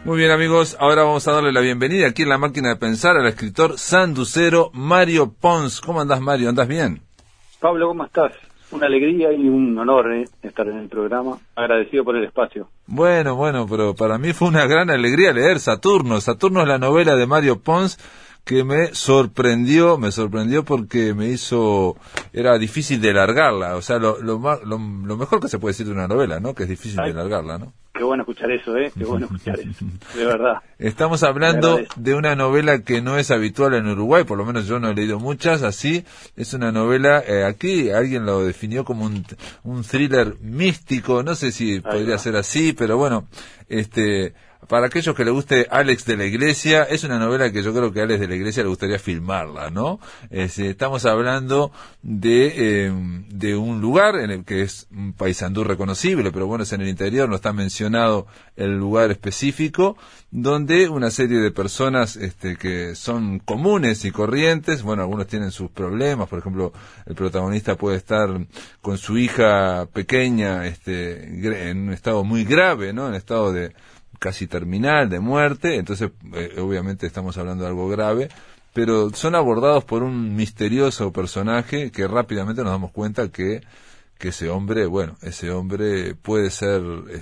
Muy bien, amigos, ahora vamos a darle la bienvenida aquí en La Máquina de Pensar al escritor sanducero Mario Pons. ¿Cómo andás, Mario? ¿Andás bien? Pablo, ¿cómo estás? Una alegría y un honor estar en el programa. Agradecido por el espacio. Bueno, pero para mí fue una gran alegría leer Saturno. Saturno es la novela de Mario Pons que me sorprendió porque era difícil de largarla. O sea, lo mejor que se puede decir de una novela, ¿no? Que es difícil de largarla, ¿no? Qué bueno escuchar eso, Qué bueno escuchar eso, de verdad. Estamos hablando de una novela que no es habitual en Uruguay, por lo menos yo no he leído muchas, así. Es una novela, aquí alguien lo definió como un thriller místico, no sé si podría ser así, pero bueno, para aquellos que le guste Alex de la Iglesia, es una novela que yo creo que a Alex de la Iglesia le gustaría filmarla, ¿no? Estamos hablando de un lugar en el que es un Paysandú reconocible, pero bueno, es en el interior, no está mencionado el lugar específico, donde una serie de personas que son comunes y corrientes, bueno, algunos tienen sus problemas, por ejemplo, el protagonista puede estar con su hija pequeña en un estado muy grave, ¿no? En estado de casi terminal, de muerte, entonces obviamente estamos hablando de algo grave, pero son abordados por un misterioso personaje que rápidamente nos damos cuenta que ese hombre puede ser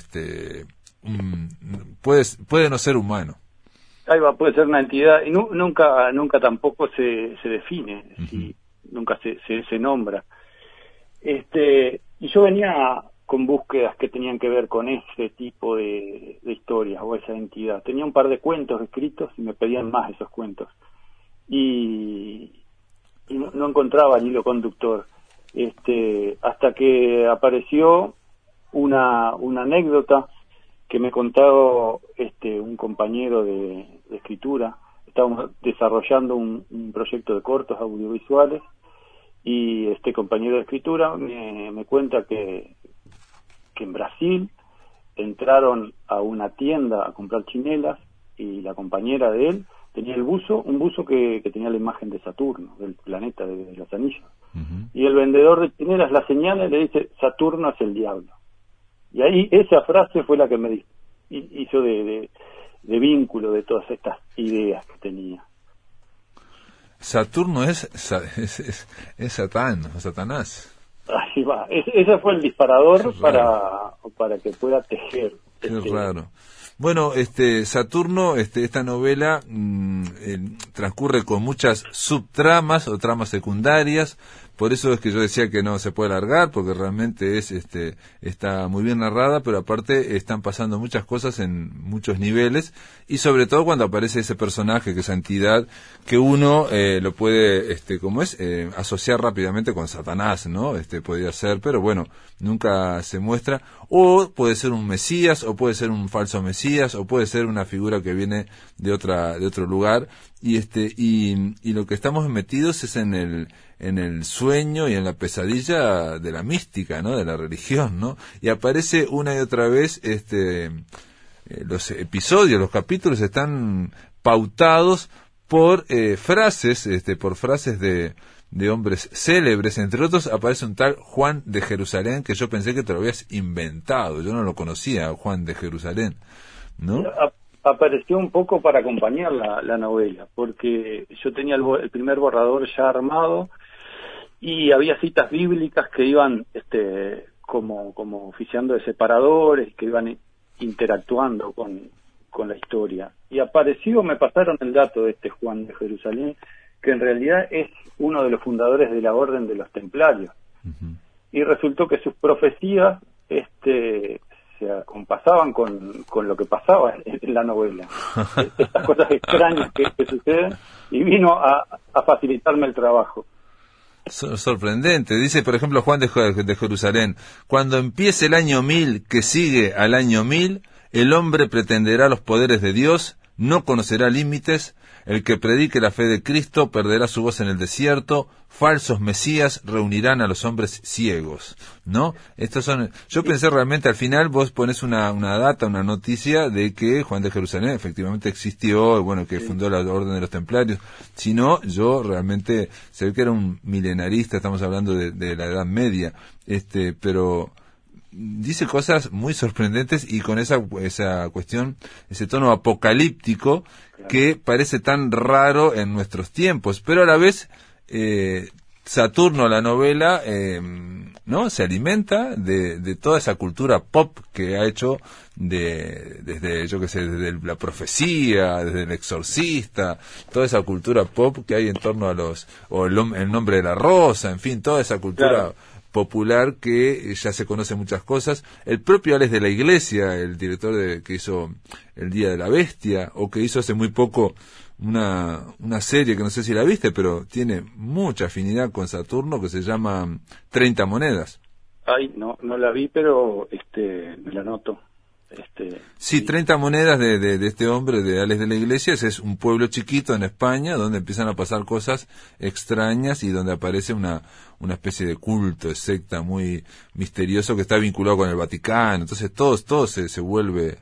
puede no ser humano. Ahí va, puede ser una entidad y nunca tampoco se define, si nunca se nombra. Y yo venía con búsquedas que tenían que ver con ese tipo de historias o esa entidad. Tenía un par de cuentos escritos y me pedían más esos cuentos. Y no encontraba el hilo conductor. Hasta que apareció una anécdota que me contaba un compañero de escritura. Estábamos desarrollando un proyecto de cortos audiovisuales y este compañero de escritura me cuenta que en Brasil entraron a una tienda a comprar chinelas y la compañera de él tenía un buzo que tenía la imagen de Saturno, del planeta de los anillos. Y el vendedor de chinelas la señala y le dice: Saturno es el diablo. Y ahí esa frase fue la que me hizo de vínculo de todas estas ideas que tenía. Saturno es Satán, o Satanás. Así va. Ese fue el disparador para que pueda tejer. Qué raro. Bueno, Saturno, esta novela transcurre con muchas subtramas o tramas secundarias. Por eso es que yo decía que no se puede alargar, porque realmente está muy bien narrada, pero aparte están pasando muchas cosas en muchos niveles, y sobre todo cuando aparece ese personaje, que esa entidad, que uno lo puede, asociar rápidamente con Satanás, ¿no? Podría ser, pero bueno, nunca se muestra. O puede ser un mesías, o puede ser un falso mesías, o puede ser una figura que viene de otro lugar, y lo que estamos metidos es en el sueño y en la pesadilla de la mística, ¿no? De la religión, ¿no? Y aparece una y otra vez, los episodios, los capítulos están pautados por frases de hombres célebres. Entre otros aparece un tal Juan de Jerusalén, que yo pensé que te lo habías inventado. Yo no lo conocía, Juan de Jerusalén, ¿no? Apareció un poco para acompañar la novela, porque yo tenía el primer borrador ya armado y había citas bíblicas que iban como oficiando de separadores, que iban interactuando con la historia. Y me pasaron el dato de este Juan de Jerusalén, que en realidad es uno de los fundadores de la Orden de los Templarios. Y resultó que sus profecías se acompasaban con lo que pasaba en la novela. Estas cosas extrañas que suceden, y vino a facilitarme el trabajo. Sorprendente. Dice, por ejemplo, Juan de Jerusalén: cuando empiece el año 1000 que sigue al año 1000, el hombre pretenderá los poderes de Dios, no conocerá límites. El que predique la fe de Cristo perderá su voz en el desierto. Falsos mesías reunirán a los hombres ciegos, ¿no? Yo pensé realmente, al final vos pones una data, una noticia de que Juan de Jerusalén efectivamente existió, bueno, que fundó la Orden de los Templarios. Si no, yo realmente, se ve que era un milenarista, estamos hablando de la Edad Media, pero dice cosas muy sorprendentes y con esa cuestión, ese tono apocalíptico, claro, que parece tan raro en nuestros tiempos, pero a la vez Saturno, la novela, ¿no? Se alimenta de toda esa cultura pop que ha hecho desde, yo qué sé, desde la profecía, desde el exorcista, toda esa cultura pop que hay en torno a el nombre de la rosa, en fin, toda esa cultura claro, popular que ya se conoce muchas cosas. El propio Alex de la Iglesia, el director que hizo El Día de la Bestia, o que hizo hace muy poco una serie que no sé si la viste, pero tiene mucha afinidad con Saturno, que se llama 30 monedas. ay, no la vi, pero me la noto. Sí, Sí, 30 monedas de este hombre, de Alex de la Iglesia. Es un pueblo chiquito en España donde empiezan a pasar cosas extrañas y donde aparece una especie de culto, de secta muy misterioso que está vinculado con el Vaticano. Entonces todo se vuelve,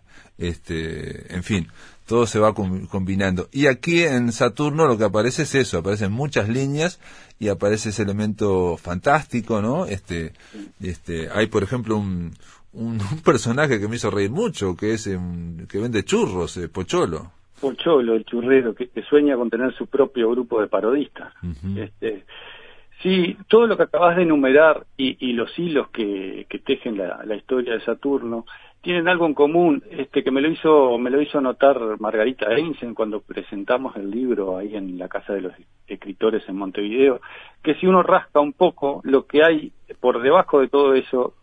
en fin, todo se va combinando. Y aquí en Saturno lo que aparece es eso, aparecen muchas líneas y aparece ese elemento fantástico, ¿no? Hay, por ejemplo, un personaje que me hizo reír mucho, que es que vende churros, Pocholo. Pocholo, el churrero, que sueña con tener su propio grupo de parodistas. Uh-huh. Sí, todo lo que acabas de enumerar y los hilos que tejen la historia de Saturno tienen algo en común, que me lo hizo notar Margarita Einsen cuando presentamos el libro ahí en la Casa de los Escritores en Montevideo, que si uno rasca un poco, lo que hay por debajo de todo eso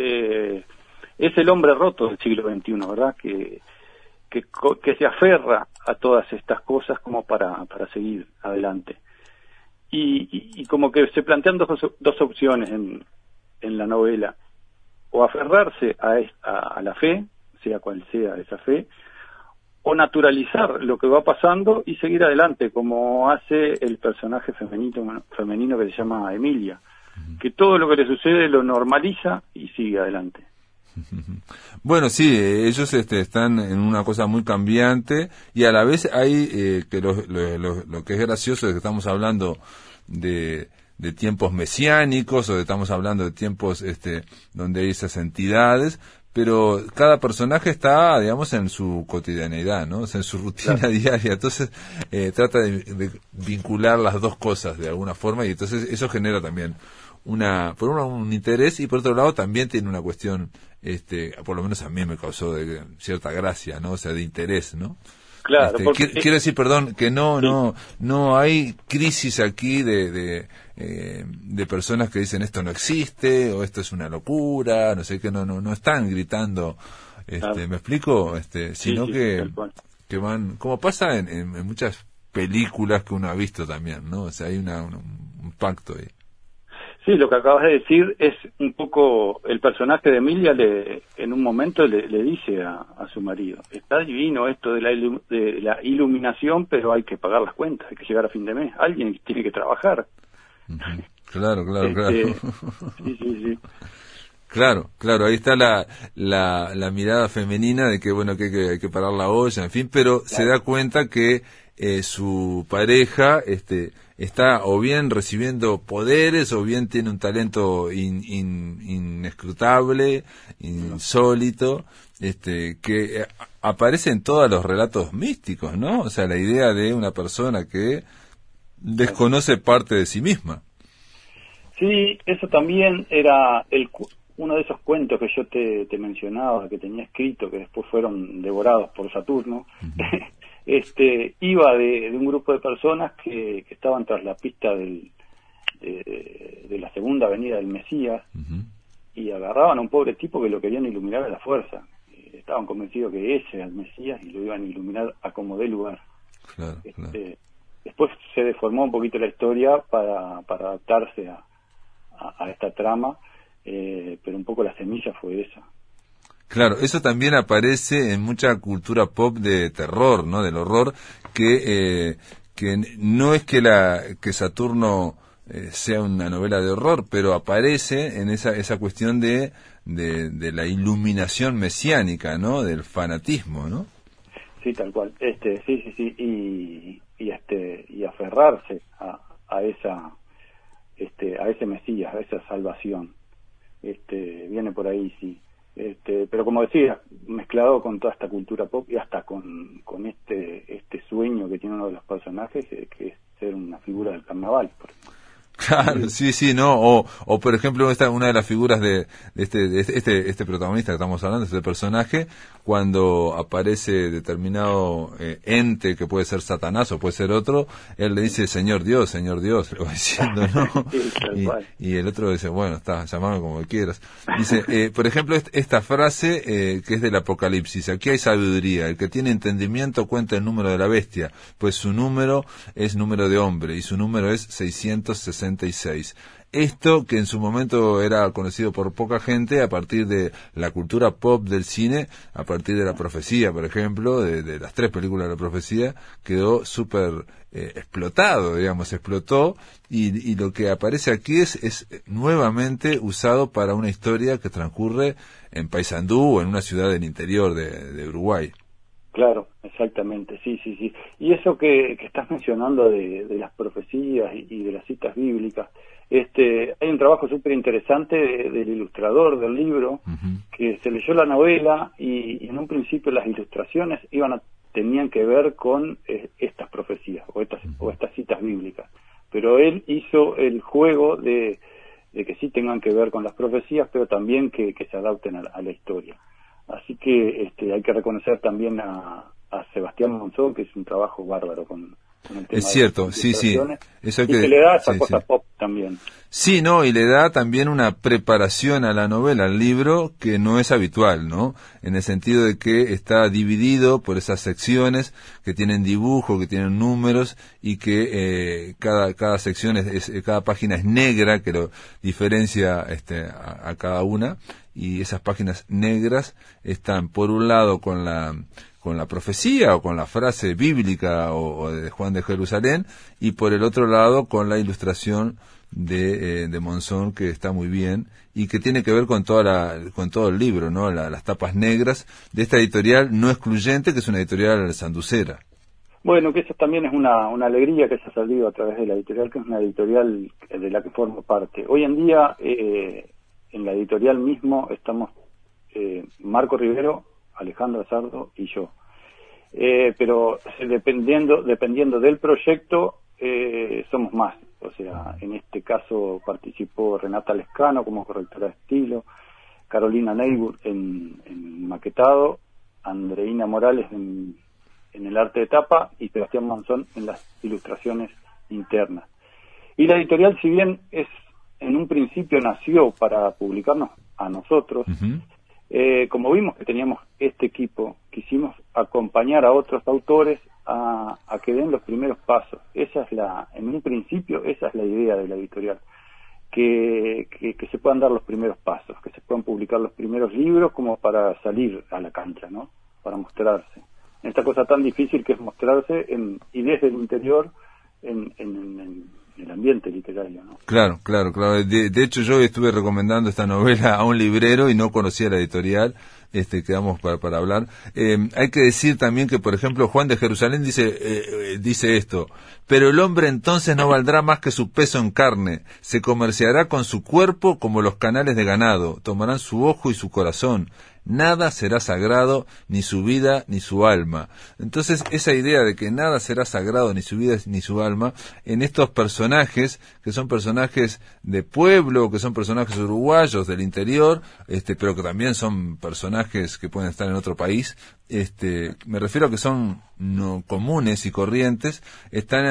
es el hombre roto del siglo XXI, ¿verdad? Que se aferra a todas estas cosas como para seguir adelante. Y como que se plantean dos opciones en la novela: o aferrarse a la fe, sea cual sea esa fe, o naturalizar lo que va pasando y seguir adelante, como hace el personaje femenino que se llama Emilia, que todo lo que le sucede lo normaliza y sigue adelante. Bueno, sí, ellos están en una cosa muy cambiante y a la vez hay que lo que es gracioso es que estamos hablando de tiempos mesiánicos o estamos hablando de tiempos donde hay esas entidades, pero cada personaje está, digamos, en su cotidianeidad, ¿no? O sea, en su rutina Claro. diaria. Entonces trata de vincular las dos cosas de alguna forma y entonces eso genera también por un interés y por otro lado también tiene una cuestión, por lo menos a mí me causó de cierta gracia, ¿no? O sea, de interés, ¿no? Claro, porque Quiero decir, perdón, que sí, no hay crisis aquí de personas que dicen esto no existe o esto es una locura, no sé qué, no están gritando, claro, ¿me explico? Sino sí, que tal cual. van, como pasa en muchas películas que uno ha visto también, ¿no? O sea, hay un pacto ahí. Sí, lo que acabas de decir es un poco el personaje de Emilia en un momento le dice a su marido: está divino esto de la iluminación, pero hay que pagar las cuentas, hay que llegar a fin de mes, alguien tiene que trabajar. Uh-huh. Claro, claro. Sí. Claro, ahí está la mirada femenina de que, bueno, que hay que parar la olla, en fin, pero Claro. se da cuenta que su pareja está o bien recibiendo poderes o bien tiene un talento inescrutable, insólito, que aparece en todos los relatos místicos, ¿no? O sea, la idea de una persona que desconoce parte de sí misma. Sí, eso también era uno de esos cuentos que yo te mencionaba, que tenía escrito, que después fueron devorados por Saturno. Uh-huh. Iba de un grupo de personas que estaban tras la pista de la segunda venida del Mesías, Uh-huh. y agarraban a un pobre tipo que lo querían iluminar a la fuerza. Estaban convencidos que ese era el Mesías y lo iban a iluminar a como dé lugar. Claro. Después se deformó un poquito la historia para adaptarse a esta trama, pero un poco la semilla fue esa. Claro, eso también aparece en mucha cultura pop de terror, ¿no? Del horror, que no es que Saturno sea una novela de horror, pero aparece en esa cuestión de la iluminación mesiánica, ¿no? Del fanatismo, ¿no? Sí, tal cual. Sí, y aferrarse a ese Mesías, a esa salvación. viene por ahí, sí. Pero como decía, mezclado con toda esta cultura pop y hasta con este sueño que tiene uno de los personajes, que es ser una figura del carnaval, por ejemplo. Claro, sí, no, o por ejemplo una de las figuras de este protagonista que estamos hablando, este personaje, cuando aparece determinado ente que puede ser Satanás o puede ser otro, él le dice Señor Dios, le va diciendo, ¿no? Y el otro dice, bueno, llamame como quieras. Dice, por ejemplo, esta frase que es del Apocalipsis, aquí hay sabiduría, el que tiene entendimiento cuenta el número de la bestia, pues su número es número de hombre y su número es 666. Esto, que en su momento era conocido por poca gente, a partir de la cultura pop del cine, a partir de La Profecía, por ejemplo, de las 3 películas de La Profecía, quedó súper explotado, explotó, y lo que aparece aquí es nuevamente usado para una historia que transcurre en Paysandú o en una ciudad del interior de Uruguay. Claro, exactamente, sí. Y eso que estás mencionando de las profecías y de las citas bíblicas, hay un trabajo súper interesante del ilustrador del libro, que se leyó la novela y en un principio las ilustraciones tenían que ver con estas profecías o estas citas bíblicas, pero él hizo el juego de que sí tengan que ver con las profecías, pero también que se adapten a la historia. Así que hay que reconocer también a Sebastián Monzón, que es un trabajo bárbaro con el tema. Es cierto, de sí. Eso que le da esa cosa pop también. Sí, no, y le da también una preparación a la novela, al libro, que no es habitual, ¿no? En el sentido de que está dividido por esas secciones que tienen dibujo, que tienen números, y que cada sección cada página es negra, que lo diferencia a cada una, y esas páginas negras están por un lado con la profecía o con la frase bíblica o de Juan de Jerusalén, y por el otro lado con la ilustración de Monzón, que está muy bien y que tiene que ver con todo el libro, ¿no? Las tapas negras de esta editorial no excluyente, que es una editorial sanducera. Bueno, que eso también es una alegría que se ha salido a través de la editorial, que es una editorial de la que formo parte. Hoy en día en la editorial mismo estamos Marco Rivero, Alejandro Sardo y yo. Pero dependiendo del proyecto somos más. O sea, en este caso participó Renata Lescano como correctora de estilo, Carolina Neibur en maquetado, Andreina Morales en el arte de tapa y Sebastián Monzón en las ilustraciones internas. Y la editorial, si bien en un principio nació para publicarnos a nosotros, como vimos que teníamos este equipo, quisimos acompañar a otros autores a que den los primeros pasos. En un principio esa es la idea de la editorial, que se puedan dar los primeros pasos, que se puedan publicar los primeros libros como para salir a la cancha, ¿no? Para mostrarse. En esta cosa tan difícil que es mostrarse y desde el interior en el ambiente literario, ¿no? Claro. De hecho, yo estuve recomendando esta novela a un librero y no conocía la editorial. Quedamos para hablar. Hay que decir también que, por ejemplo, Juan de Jerusalén dice esto: pero el hombre entonces no valdrá más que su peso en carne, se comerciará con su cuerpo como los canales de ganado, tomarán su ojo y su corazón. Nada será sagrado, ni su vida, ni su alma. Entonces, esa idea de que nada será sagrado, ni su vida, ni su alma, en estos personajes, que son personajes de pueblo, que son personajes uruguayos del interior, pero que también son personajes que pueden estar en otro país, me refiero a que son no comunes y corrientes, están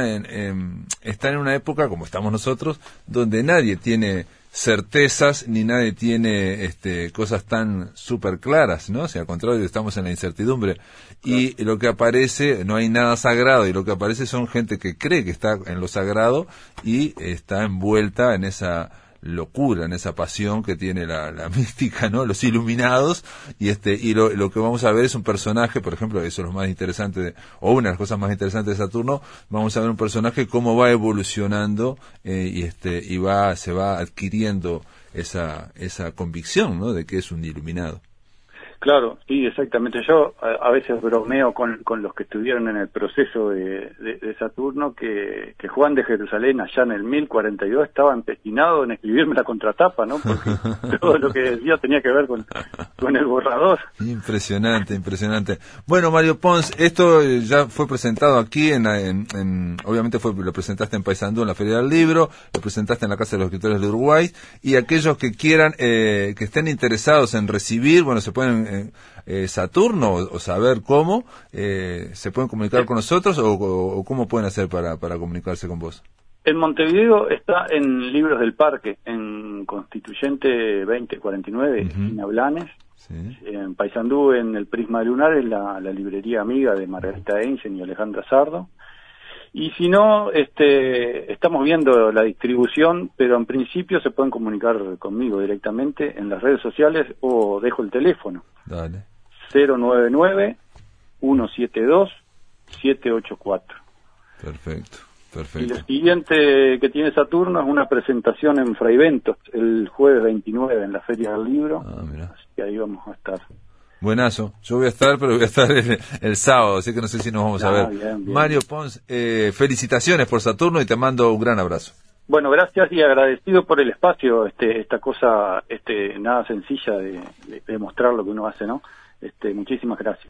en una época, como estamos nosotros, donde nadie tiene certezas ni nadie tiene cosas tan súper claras, ¿no? O sea, al contrario, estamos en la incertidumbre. Claro. Y lo que aparece, no hay nada sagrado, y lo que aparece son gente que cree que está en lo sagrado y está envuelta en esa locura, en esa pasión que tiene la mística, ¿no? Los iluminados, y lo que vamos a ver es un personaje, por ejemplo, eso es lo más interesante, o una de las cosas más interesantes de Saturno, vamos a ver un personaje cómo va evolucionando, y se va adquiriendo esa convicción, ¿no? De que es un iluminado. Claro, sí, exactamente. Yo a veces bromeo con los que estuvieron en el proceso de Saturno, que Juan de Jerusalén allá en el 1042 estaba empecinado en escribirme la contratapa, ¿no? Porque todo lo que decía tenía que ver con el borrador. Impresionante, impresionante. Bueno, Mario Pons, esto ya fue presentado aquí, obviamente lo presentaste en Paysandú, en la Feria del Libro, lo presentaste en la Casa de los Escritores de Uruguay, y aquellos que quieran, que estén interesados en recibir, bueno, se pueden Saturno o saber cómo, se pueden comunicar con nosotros o cómo pueden hacer para comunicarse con vos. En Montevideo está en Libros del Parque, en Constituyente 2049, esquina Blanes. Sí. En Paysandú, en el Prisma Lunar, es la librería amiga de Margarita Einsen y Alejandra Sardo. Y si no, estamos viendo la distribución, pero en principio se pueden comunicar conmigo directamente en las redes sociales o dejo el teléfono. Dale. 099-172-784. Perfecto. Y lo siguiente que tiene Saturno es una presentación en Fraiventos el jueves 29 en la Feria del Libro. Mira. Así que ahí vamos a estar. Buenazo. Yo voy a estar, pero voy a estar el sábado, así que no sé si nos vamos a ver. Bien. Mario Pons, felicitaciones por Saturno y te mando un gran abrazo. Bueno, gracias y agradecido por el espacio, esta cosa nada sencilla de mostrar lo que uno hace, ¿no? Muchísimas gracias.